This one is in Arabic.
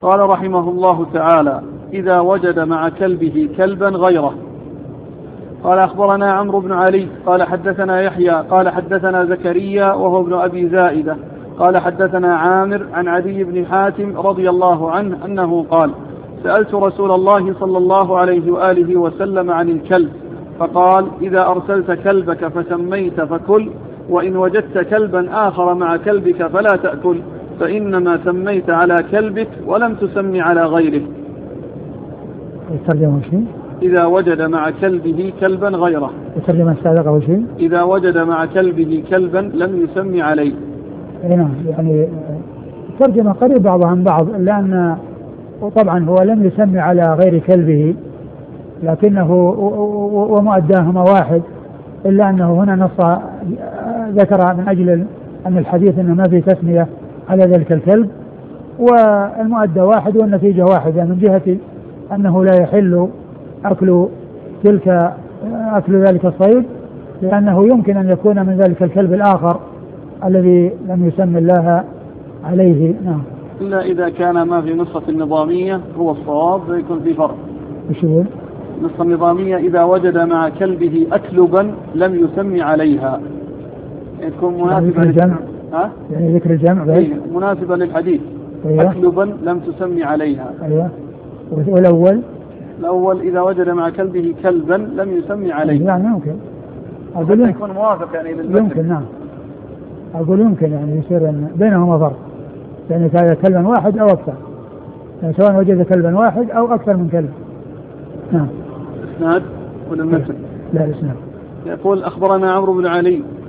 قال رحمه الله تعالى: إذا وجد مع كلبه كلبا غيره. قال: أخبرنا عمرو بن علي قال حدثنا يحيى قال حدثنا زكريا وهو ابن أبي زائدة قال حدثنا عامر عن عدي بن حاتم رضي الله عنه أنه قال: سألت رسول الله صلى الله عليه وآله وسلم عن الكلب، فقال: إذا أرسلت كلبك فسميت فكل، وإن وجدت كلبا آخر مع كلبك فلا تأكل، فإنما سميت على كلبك ولم تسمي على غيره. إذا وجد مع كلبه كلبا غيره. إذا وجد مع كلبه كلبا لم يسمي عليه. نعم، يعني ترجمة قريب بعضها عن بعض، لأن وطبعا هو لم يسمي على غير كلبه، لكنه ومؤداهما واحد، إلا أنه هنا نص ذكر من أجل أن الحديث أنه ما في تسمية على ذلك الكلب، والمؤدى واحد والنتيجة واحدة، من جهة أنه لا يحل أكل ذلك الصيد، لأنه يمكن أن يكون من ذلك الكلب الآخر الذي لم يسمي الله عليه. نعم، إلا إذا كان ما في نسخة النظامية هو الصواب فيكون في فرق. النسخة النظامية: إذا وجد مع كلبه أكلبا لم يسمي عليها، يكون مناسبة للجمع. يعني ذكر الجمع مناسبة للحديث. أيوة. أكلبا لم تسمي عليها. أيوة. والأول إذا وجد مع كلبه كلبا لم يسمي عليه. يعني ممكن أقول يكون موافق يعني للمثل. يمكن. نعم، أقول يمكن يعني يصير بينهما فرق، يعني كان كلبا واحد أو أكثر، يعني سواء وجد كلبا واحد أو أكثر من كلب. نعم. إسناد ولا المثل؟ لا، الإسناد. يقول: أخبرنا عمرو بن علي